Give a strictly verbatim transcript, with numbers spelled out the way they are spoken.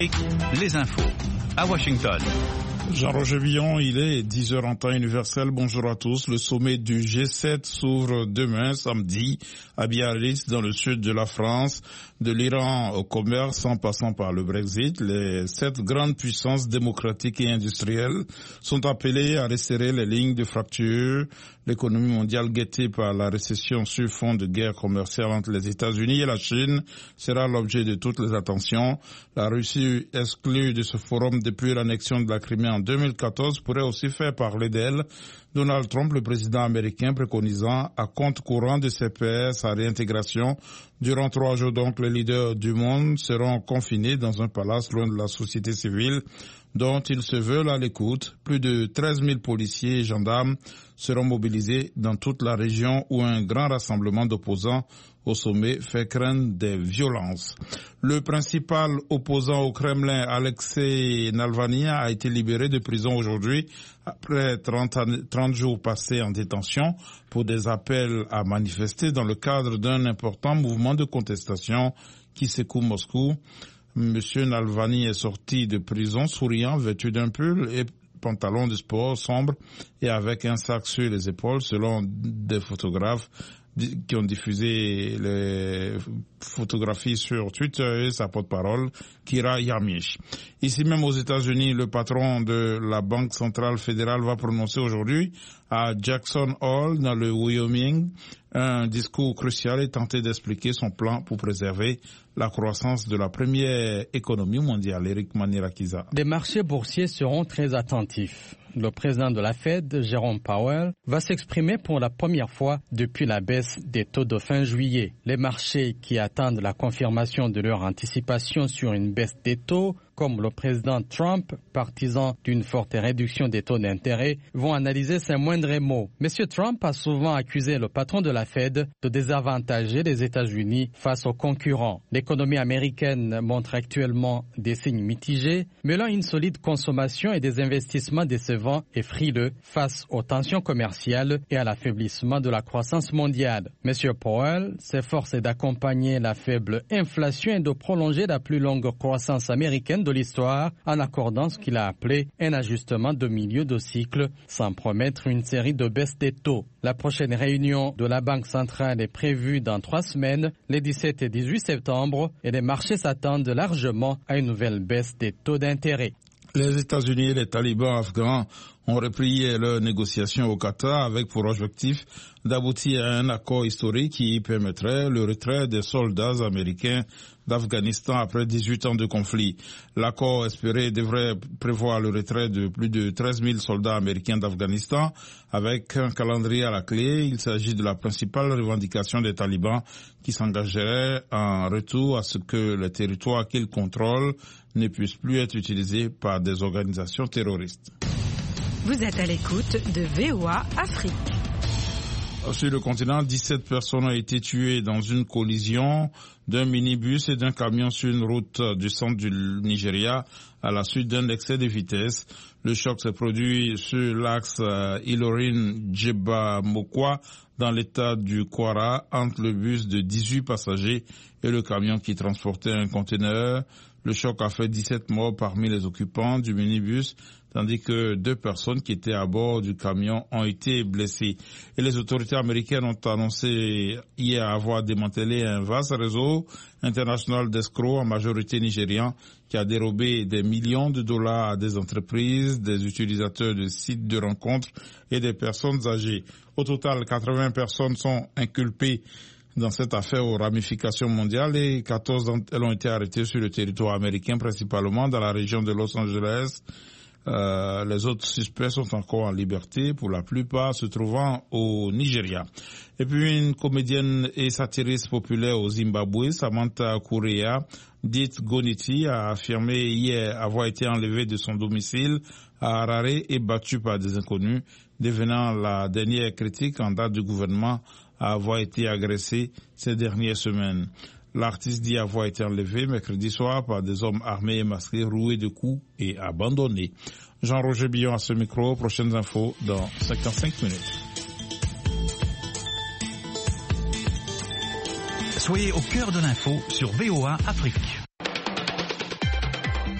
Les infos à Washington. Jean-Roger Billon, il est dix heures en temps universel. Bonjour à tous. Le sommet du G sept s'ouvre demain, samedi, à Biarritz, dans le sud de la France. De l'Iran au commerce, en passant par le Brexit, les sept grandes puissances démocratiques et industrielles sont appelées à resserrer les lignes de fracture. L'économie mondiale guettée par la récession sur fond de guerre commerciale entre les États-Unis et la Chine sera l'objet de toutes les attentions. La Russie, exclue de ce forum depuis l'annexion de la Crimée en deux mille quatorze, pourrait aussi faire parler d'elle. Donald Trump, le président américain, préconisant à compte courant de ses pairs sa réintégration. Durant trois jours, donc, les leaders du monde seront confinés dans un palace loin de la société civile dont ils se veulent à l'écoute. Plus de treize mille policiers et gendarmes seront mobilisés dans toute la région où un grand rassemblement d'opposants au sommet fait craindre des violences. Le principal opposant au Kremlin, Alexei Navalny, a été libéré de prison aujourd'hui après trente, trente jours passés en détention pour des appels à manifester dans le cadre d'un important mouvement de contestation qui secoue Moscou. Monsieur Navalny est sorti de prison souriant, vêtu d'un pull et pantalon de sport sombre et avec un sac sur les épaules, selon des photographes qui ont diffusé les photographies sur Twitter et sa porte-parole, Kira Yarmysh. Ici même aux États-Unis, le patron de la Banque centrale fédérale va prononcer aujourd'hui à Jackson Hole, dans le Wyoming, un discours crucial et tenter d'expliquer son plan pour préserver la croissance de la première économie mondiale. Eric Manirakiza. Les marchés boursiers seront très attentifs. Le président de la Fed, Jerome Powell, va s'exprimer pour la première fois depuis la baisse des taux de fin juillet. Les marchés qui attendent la confirmation de leur anticipation sur une baisse des taux, comme le président Trump, partisan d'une forte réduction des taux d'intérêt, vont analyser ses moindres mots. Monsieur Trump a souvent accusé le patron de la Fed de désavantager les États-Unis face aux concurrents. L'économie américaine montre actuellement des signes mitigés, mêlant une solide consommation et des investissements décevants et frileux face aux tensions commerciales et à l'affaiblissement de la croissance mondiale. Monsieur Powell s'efforce d'accompagner la faible inflation et de prolonger la plus longue croissance américaine de l'histoire en accordant ce qu'il a appelé un ajustement de milieu de cycle sans promettre une série de baisses des taux. La prochaine réunion de la Banque centrale est prévue dans trois semaines, les dix-sept et dix-huit septembre, et les marchés s'attendent largement à une nouvelle baisse des taux d'intérêt. Les États-Unis et les talibans afghans ont repris leurs négociations au Qatar avec pour objectif d'aboutir à un accord historique qui permettrait le retrait des soldats américains d'Afghanistan après dix-huit ans de conflit. L'accord espéré devrait prévoir le retrait de plus de treize mille soldats américains d'Afghanistan avec un calendrier à la clé. Il s'agit de la principale revendication des talibans qui s'engagerait en retour à ce que les territoires qu'ils contrôlent ne puissent plus être utilisés par des organisations terroristes. Vous êtes à l'écoute de V O A Afrique. Sur le continent, dix-sept personnes ont été tuées dans une collision d'un minibus et d'un camion sur une route du centre du Nigeria à la suite d'un excès de vitesse. Le choc s'est produit sur l'axe Ilorin-Djebamokwa dans l'état du Kwara entre le bus de dix-huit passagers et le camion qui transportait un conteneur. Le choc a fait dix-sept morts parmi les occupants du minibus, tandis que deux personnes qui étaient à bord du camion ont été blessées. Et les autorités américaines ont annoncé hier avoir démantelé un vaste réseau international d'escrocs, en majorité nigérians, qui a dérobé des millions de dollars à des entreprises, des utilisateurs de sites de rencontres et des personnes âgées. Au total, quatre-vingts personnes sont inculpées dans cette affaire aux ramifications mondiales et quatorze d'entre elles ont été arrêtées sur le territoire américain, principalement dans la région de Los Angeles. Euh, les autres suspects sont encore en liberté, pour la plupart se trouvant au Nigeria. Et puis une comédienne et satiriste populaire au Zimbabwe, Samantha Kurea, dite Goniti, a affirmé hier avoir été enlevée de son domicile à Harare et battue par des inconnus, devenant la dernière critique en date du gouvernement à avoir été agressée ces dernières semaines. L'artiste dit avoir été enlevé mercredi soir par des hommes armés et masqués, roués de coups et abandonnés. Jean-Roger Billon à ce micro. Prochaines infos dans cinquante-cinq minutes. Soyez au cœur de l'info sur V O A Afrique.